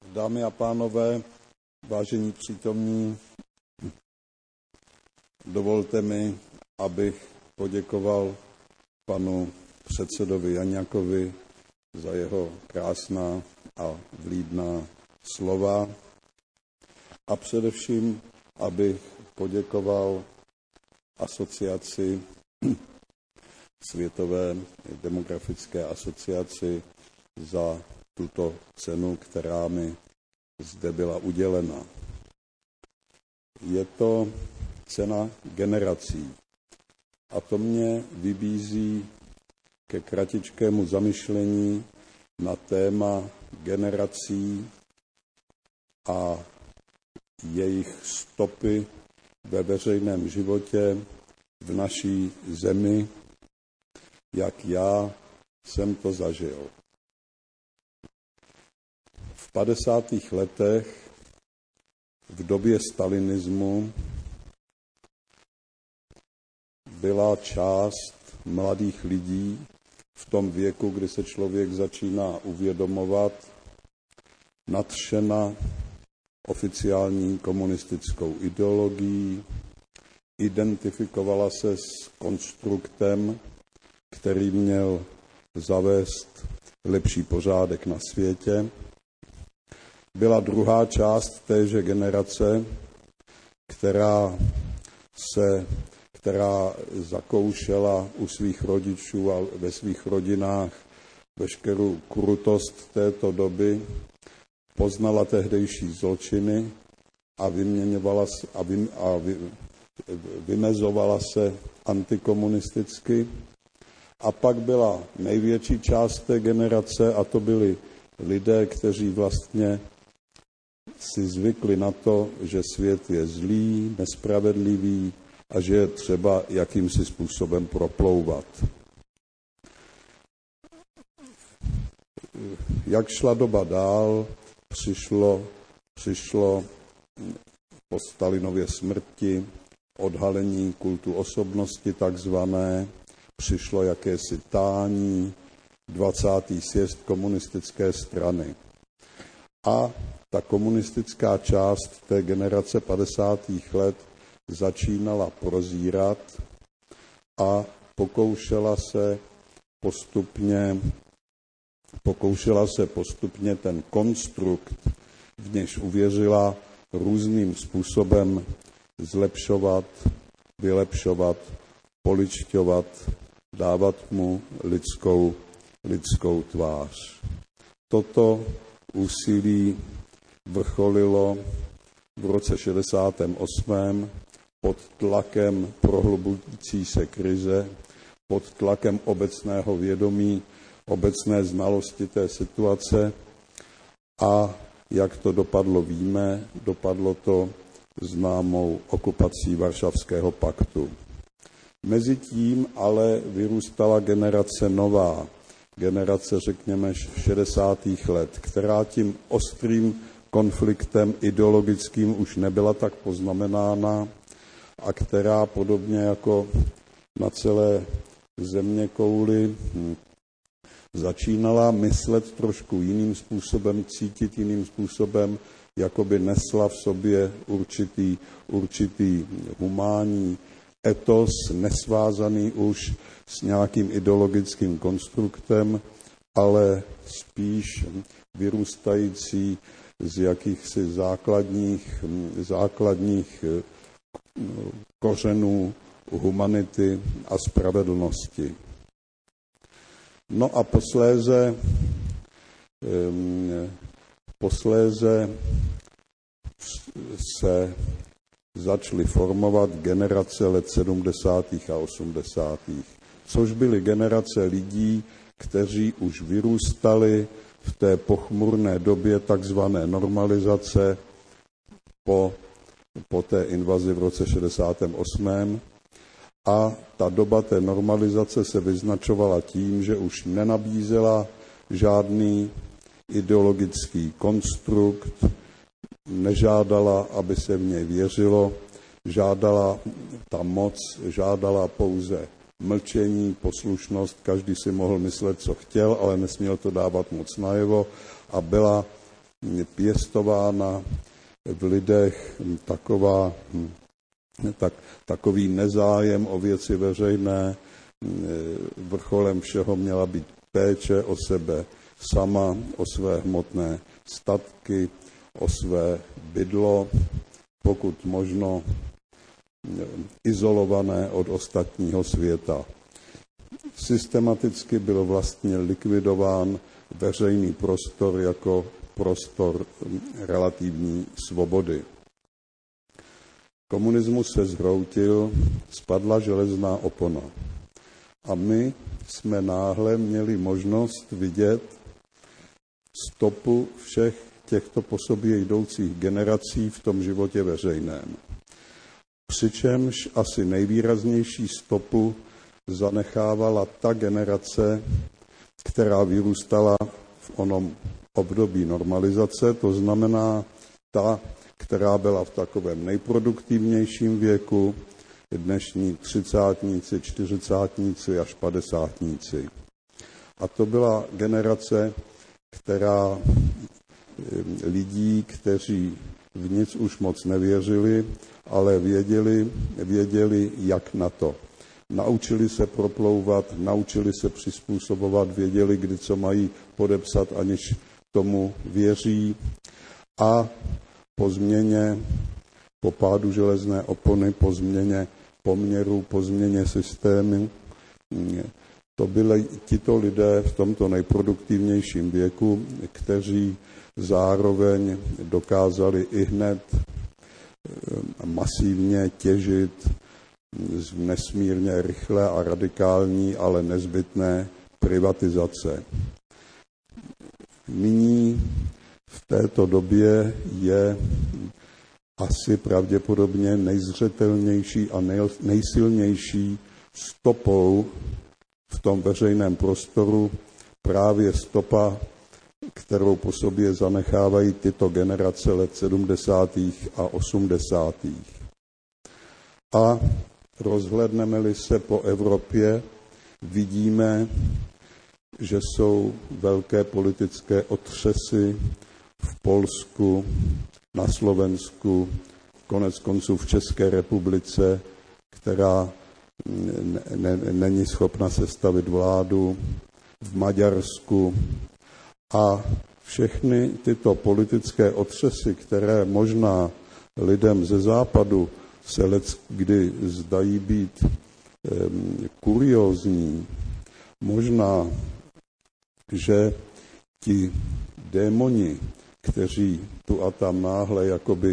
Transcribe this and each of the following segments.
Dámy a pánové, vážení přítomní, dovolte mi, abych poděkoval panu předsedovi Jaňakovi za jeho krásná a vlídná slova a především, abych poděkoval asociaci, Světové demografické asociaci za tuto cenu, která mi zde byla udělena. Je to cena generací a to mě vybízí ke kratičkému zamyšlení na téma generací a jejich stopy ve veřejném životě v naší zemi, jak já jsem to zažil. V 50. letech, v době stalinismu, byla část mladých lidí v tom věku, kdy se člověk začíná uvědomovat, nadšena oficiální komunistickou ideologií, identifikovala se s konstruktem, který měl zavést lepší pořádek na světě. Byla druhá část téže generace, která zakoušela u svých rodičů a ve svých rodinách veškerou krutost této doby, poznala tehdejší zločiny a vymezovala se antikomunisticky. A pak byla největší část té generace a to byli lidé, kteří vlastně si zvykli na to, že svět je zlý, nespravedlivý a že je třeba jakýmsi způsobem proplouvat. Jak šla doba dál, přišlo po Stalinově smrti odhalení kultu osobnosti takzvané, přišlo jakési tání, 20. sjezd komunistické strany. A ta komunistická část té generace 50. let začínala prozírat a pokoušela se postupně ten konstrukt, v něž uvěřila, různým způsobem zlepšovat, vylepšovat, poličťovat, dávat mu lidskou tvář. Toto úsilí vrcholilo v roce 68. pod tlakem prohlubující se krize, pod tlakem obecného vědomí, obecné znalosti té situace a jak to dopadlo, víme, dopadlo to známou okupací Varšavského paktu. Mezitím ale vyrůstala generace nová, generace, řekněme, 60. let, která tím ostrým konfliktem ideologickým už nebyla tak poznamenána a která podobně jako na celé zeměkouli začínala myslet trošku jiným způsobem, cítit jiným způsobem, jako by nesla v sobě určitý humánní etos, nesvázaný už s nějakým ideologickým konstruktem, ale spíš vyrůstající z jakýchsi základních kořenů humanity a spravedlnosti. No a posléze se začaly formovat generace let 70. a 80., což byly generace lidí, kteří už vyrůstali v té pochmurné době takzvané normalizace po té invazi v roce 68. A ta doba té normalizace se vyznačovala tím, že už nenabízela žádný ideologický konstrukt, nežádala, aby se v něj věřilo, ta moc žádala pouze mlčení, poslušnost, každý si mohl myslet, co chtěl, ale nesměl to dávat moc najevo a byla pěstována v lidech takový nezájem o věci veřejné. Vrcholem všeho měla být péče o sebe sama, o své hmotné statky, o své bydlo, pokud možno izolované od ostatního světa. Systematicky byl vlastně likvidován veřejný prostor jako prostor relativní svobody. Komunismus se zhroutil, spadla železná opona. A my jsme náhle měli možnost vidět stopu všech těchto po sobě jdoucích generací v tom životě veřejném. Přičemž asi nejvýraznější stopu zanechávala ta generace, která vyrůstala v onom období normalizace, to znamená ta, která byla v takovém nejproduktivnějším věku, dnešní třicátníci, čtyřicátníci až padesátníci. A to byla generace, která lidí, kteří v nic už moc nevěřili, ale věděli, jak na to. Naučili se proplouvat, naučili se přizpůsobovat, věděli, kdy co mají podepsat, aniž tomu věří. A po změně, po pádu železné opony, po změně poměrů, po změně systému, to byli tito lidé v tomto nejproduktivnějším věku, kteří zároveň dokázali ihned masivně těžit z nesmírně rychlé a radikální, ale nezbytné privatizace. Nyní v této době je asi pravděpodobně nejzřetelnější a nejsilnější stopou v tom veřejném prostoru právě stopa, kterou po sobě zanechávají tyto generace let 70. a 80. A rozhlédneme-li se po Evropě, vidíme, že jsou velké politické otřesy v Polsku, na Slovensku, konec konců v České republice, která není schopna sestavit vládu, v Maďarsku. A všechny tyto politické otřesy, které možná lidem ze západu se leckdy zdají být kuriózní, možná, že ti démoni, kteří tu a tam náhle jakoby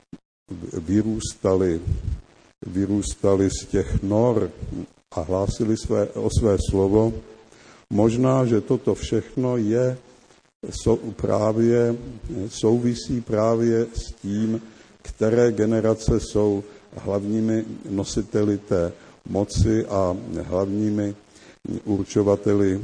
vyrůstali z těch nor a hlásili o své slovo, možná, že toto všechno souvisí právě s tím, které generace jsou hlavními nositeli té moci a hlavními určovateli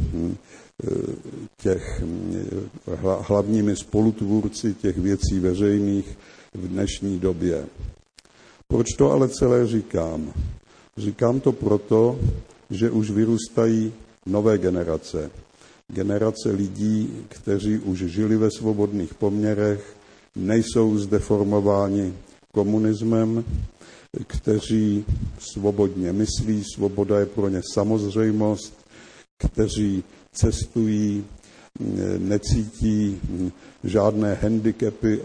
hlavními spolutvůrci těch věcí veřejných v dnešní době. Proč to ale celé říkám? Říkám to proto, že už vyrůstají nové generace. Generace lidí, kteří už žili ve svobodných poměrech, nejsou zdeformováni komunismem, kteří svobodně myslí, svoboda je pro ně samozřejmost, kteří cestují, necítí žádné handicapy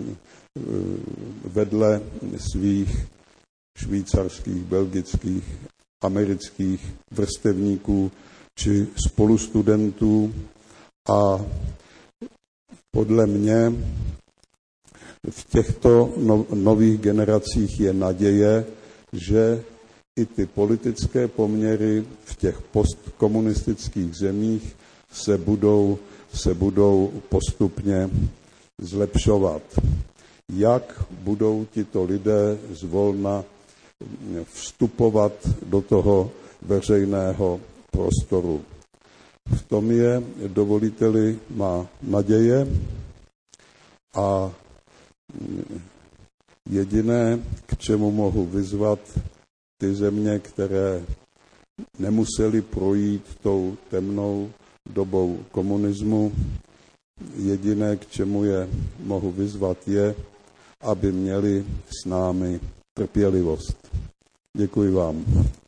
vedle svých švýcarských, belgických, amerických vrstevníků či spolustudentů. A podle mě v těchto nových generacích je naděje, že i ty politické poměry v těch postkomunistických zemích se budou postupně zlepšovat. Jak budou tito lidé zvolna vstupovat do toho veřejného prostoru. V tom je, dovolíte-li, má naděje a jediné, k čemu mohu vyzvat ty země, které nemuseli projít tou temnou dobou komunismu, Jediné, k čemu je mohu vyzvat, je, aby měli s námi trpělivost. Děkuji vám.